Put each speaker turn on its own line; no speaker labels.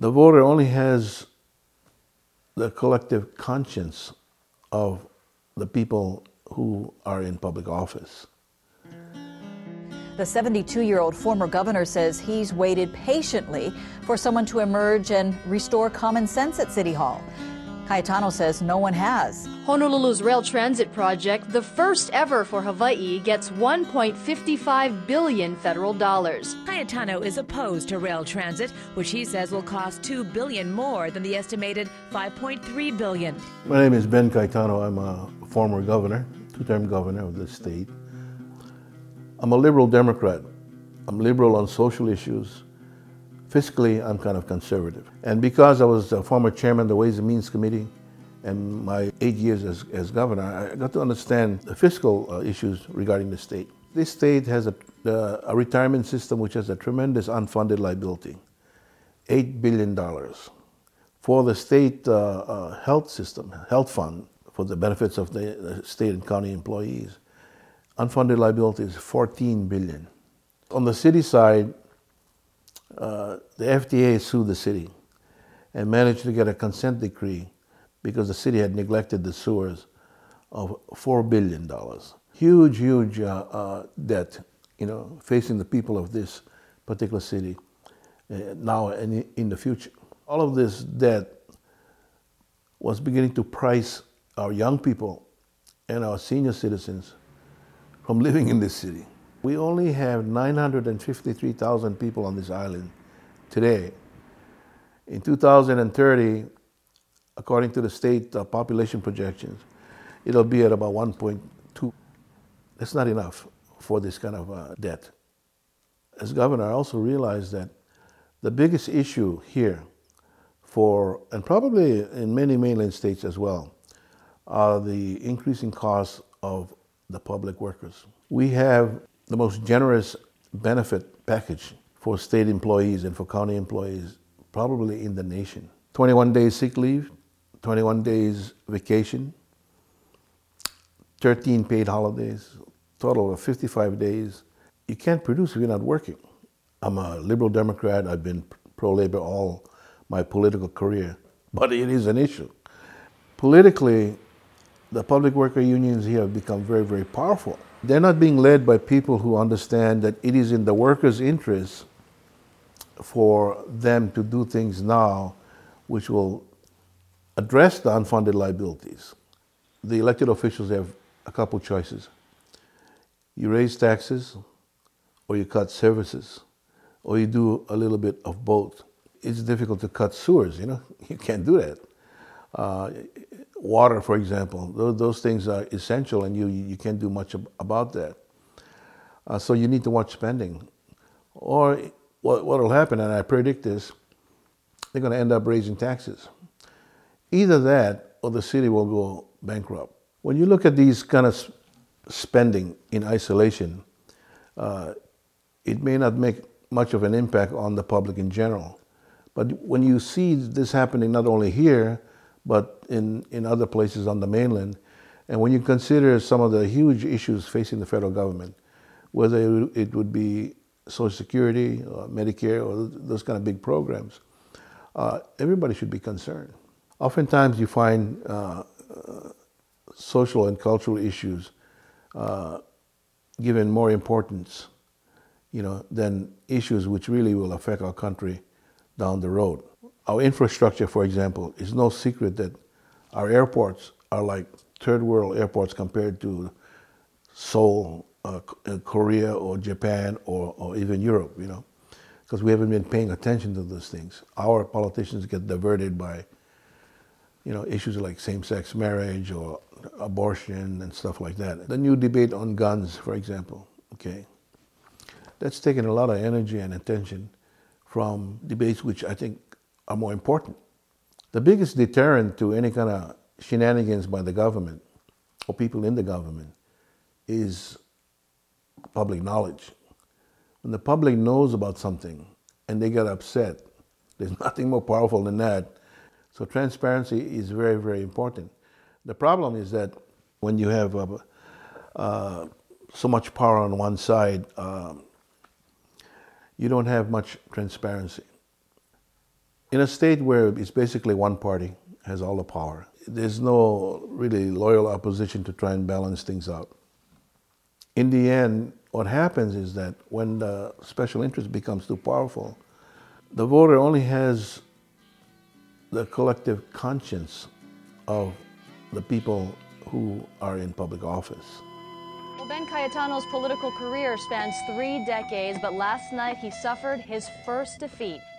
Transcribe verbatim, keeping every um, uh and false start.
The voter only has the collective conscience of the people who are in public office.
The seventy-two-year-old former governor says he's waited patiently for someone to emerge and restore common sense at City Hall. Cayetano says no one has.
Honolulu's rail transit project, the first ever for Hawaii, gets one point five five billion federal dollars.
Cayetano is opposed to rail transit, which he says will cost two billion more than the estimated five point three billion.
My name is Ben Cayetano. I'm a former governor, two-term governor of the state. I'm a liberal Democrat. I'm liberal on social issues. Fiscally, I'm kind of conservative. And because I was a former chairman of the Ways and Means Committee and my eight years as, as governor, I got to understand the fiscal uh, issues regarding the state. This state has a, uh, a retirement system which has a tremendous unfunded liability, eight billion dollars. For the state uh, uh, health system, health fund, for the benefits of the, the state and county employees, unfunded liability is fourteen billion dollars. On the city side, Uh, the F D A sued the city and managed to get a consent decree because the city had neglected the sewers of four billion dollars. Huge, huge uh, uh, debt, you know, facing the people of this particular city uh, now and in the future. All of this debt was beginning to price our young people and our senior citizens from living in this city. We only have nine hundred fifty-three thousand people on this island today. In two thousand thirty, according to the state uh, population projections, it'll be at about one point two. That's not enough for this kind of uh, debt. As governor, I also realized that the biggest issue here for, and probably in many mainland states as well, are the increasing costs of the public workers. We have the most generous benefit package for state employees and for county employees probably in the nation. twenty-one days sick leave, twenty-one days vacation, thirteen paid holidays, total of fifty-five days. You can't produce if you're not working. I'm a liberal Democrat. I've been pro-labor all my political career, but it is an issue. Politically, the public worker unions here have become very, very powerful. They're not being led by people who understand that it is in the workers' interest for them to do things now which will address the unfunded liabilities. The elected officials have a couple choices. You raise taxes, or you cut services, or you do a little bit of both. It's difficult to cut sewers, you know, you can't do that. Uh, water, for example, those, those things are essential and you, you can't do much ab- about that. Uh, so you need to watch spending. Or what will happen, and I predict this, they're going to end up raising taxes. Either that or the city will go bankrupt. When you look at these kind of spending in isolation, uh, it may not make much of an impact on the public in general. But when you see this happening not only here, but in, in other places on the mainland, and when you consider some of the huge issues facing the federal government, whether it would be Social Security, or Medicare, or those kind of big programs, uh, everybody should be concerned. Oftentimes you find uh, uh, social and cultural issues uh, given more importance, you know, than issues which really will affect our country down the road. Our infrastructure, for example, is no secret that our airports are like third world airports compared to Seoul, uh, Korea, or Japan, or, or even Europe, you know, because we haven't been paying attention to those things. Our politicians get diverted by, you know, issues like same-sex marriage or abortion and stuff like that. The new debate on guns, for example, okay, that's taken a lot of energy and attention from debates which I think are more important. The biggest deterrent to any kind of shenanigans by the government or people in the government is public knowledge. When the public knows about something and they get upset, there's nothing more powerful than that. So transparency is very, very important. The problem is that when you have uh, uh, so much power on one side, um, you don't have much transparency. In a state where it's basically one party has all the power, there's no really loyal opposition to try and balance things out. In the end, what happens is that when the special interest becomes too powerful, the voter only has the collective conscience of the people who are in public office.
Well, Ben Cayetano's political career spans three decades, but last night he suffered his first defeat